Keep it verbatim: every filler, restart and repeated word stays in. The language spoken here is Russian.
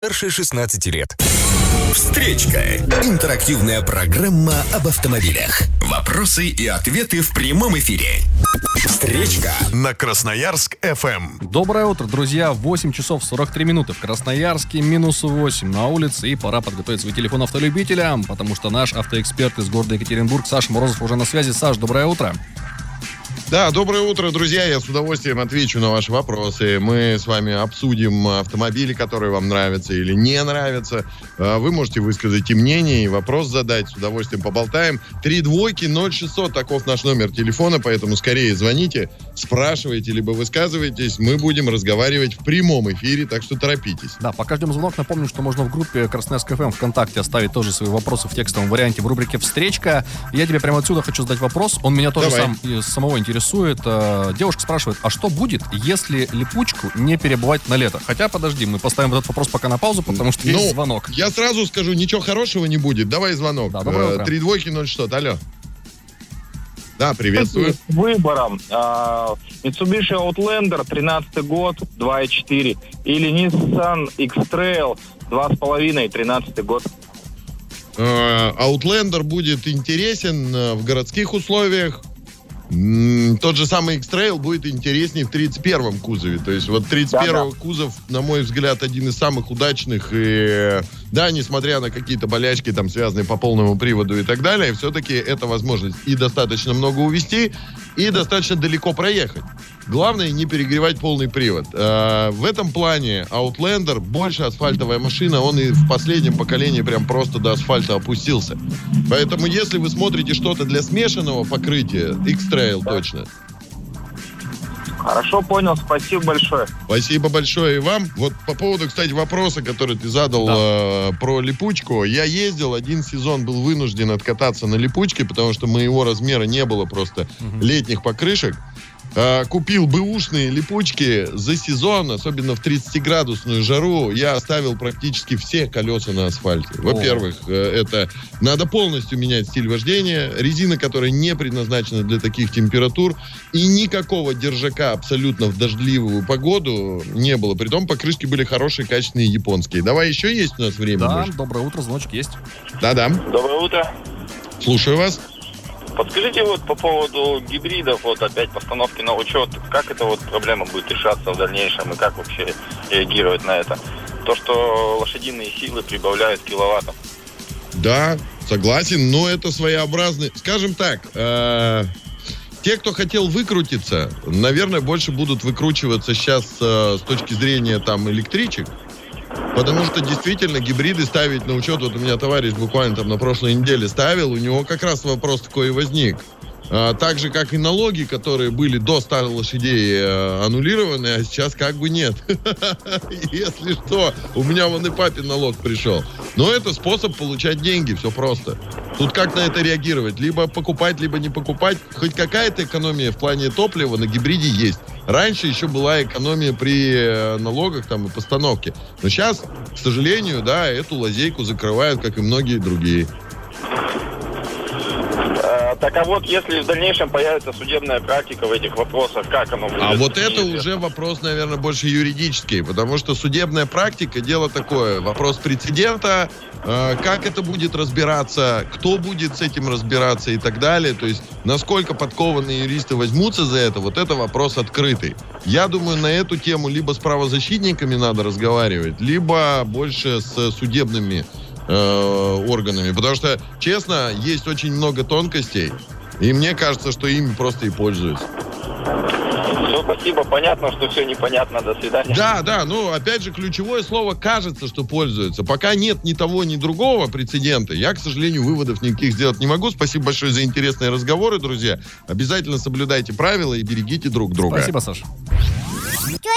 Старше шестнадцати лет. Встречка. Интерактивная программа об автомобилях. Вопросы и ответы в прямом эфире. Встречка на Красноярск эф эм. Доброе утро, друзья. восемь часов сорок три минуты в Красноярске, минус восемь на улице. И пора подготовить свой телефон автолюбителям, потому что наш автоэксперт из города Екатеринбург Саша Морозов уже на связи. Саш, доброе утро. Да, доброе утро, друзья. Я с удовольствием отвечу на ваши вопросы. Мы с вами обсудим автомобили, которые вам нравятся или не нравятся. Вы можете высказать и мнение, и вопрос задать. С удовольствием поболтаем. Три двойки ноль шестьсот, таков наш номер телефона, поэтому скорее звоните, спрашивайте, либо высказывайтесь. Мы будем разговаривать в прямом эфире, так что торопитесь. Да, пока ждем звонок, напомню, что можно в группе Красноярск эф эм ВКонтакте оставить тоже свои вопросы в текстовом варианте в рубрике «Встречка». Я тебе прямо отсюда хочу задать вопрос. Он меня тоже сам, самого интересует. Девушка спрашивает, а что будет, если липучку не перебывать на лето? Хотя, подожди, мы поставим этот вопрос пока на паузу, потому что ну, есть звонок. Я сразу скажу, ничего хорошего не будет. Давай звонок. Да, доброе утро. Три двойки ноль шестьсот. Алло. Да, приветствую. С выбором. Mitsubishi Outlander, тринадцатый год, два и четыре. Или Nissan X-Trail, два с половиной, тринадцатый год. Outlander будет интересен в городских условиях. Тот же самый X-Trail будет интереснее в тридцать первом кузове. То есть вот тридцать первый да, да. кузов, на мой взгляд, один из самых удачных. И да, несмотря на какие-то болячки, там, связанные по полному приводу и так далее, все-таки это возможность и достаточно много увезти, и достаточно далеко проехать. Главное, не перегревать полный привод. А, в этом плане Outlander больше асфальтовая машина, он и в последнем поколении прям просто до асфальта опустился. Поэтому, если вы смотрите что-то для смешанного покрытия, X-Trail да. точно. Хорошо, понял, спасибо большое. Спасибо большое и вам. Вот по поводу, кстати, вопроса, который ты задал да. э, про липучку. Я ездил, один сезон был вынужден откататься на липучке, потому что моего размера не было просто угу. летних покрышек. Uh, купил бэушные липучки за сезон, особенно в тридцатиградусную жару, я оставил практически все колеса на асфальте. Во-первых, uh, это надо полностью менять стиль вождения, резина, которая не предназначена для таких температур, и никакого держака абсолютно в дождливую погоду не было. Притом покрышки были хорошие, качественные, японские. Давай, еще есть у нас время? Да, может? Доброе утро, звоночек есть. Да-да. Доброе утро. Слушаю вас. Подскажите вот по поводу гибридов, вот опять постановки на учет, как эта вот проблема будет решаться в дальнейшем и как вообще реагировать на это? То, что лошадиные силы прибавляют киловаттов. Да, согласен, но это своеобразный, скажем так, э- те, кто хотел выкрутиться, наверное, больше будут выкручиваться сейчас э- с точки зрения там электричек. Потому что действительно гибриды ставить на учет, вот у меня товарищ буквально там на прошлой неделе ставил, у него как раз вопрос такой и возник. А, так же, как и налоги, которые были до ста лошадей э, аннулированы, а сейчас как бы нет. Если что, у меня вон и папин налог пришел. Но это способ получать деньги, все просто. Тут как на это реагировать? Либо покупать, либо не покупать. Хоть какая-то экономия в плане топлива на гибриде есть. Раньше еще была экономия при налогах там, и постановке. Но сейчас, к сожалению, да, эту лазейку закрывают, как и многие другие. Так а вот если в дальнейшем появится судебная практика в этих вопросах, как оно будет? А вот это уже вопрос, наверное, больше юридический, потому что судебная практика, дело такое, вопрос прецедента, э, как это будет разбираться, кто будет с этим разбираться и так далее, то есть насколько подкованные юристы возьмутся за это, вот это вопрос открытый. Я думаю, на эту тему либо с правозащитниками надо разговаривать, либо больше с судебными органами, потому что, честно, есть очень много тонкостей, и мне кажется, что ими просто и пользуются. Все, спасибо, понятно, что все непонятно, до свидания. Да, да, ну, опять же, ключевое слово «кажется», что пользуются. Пока нет ни того, ни другого прецедента, я, к сожалению, выводов никаких сделать не могу. Спасибо большое за интересные разговоры, друзья. Обязательно соблюдайте правила и берегите друг друга. Спасибо, Саша.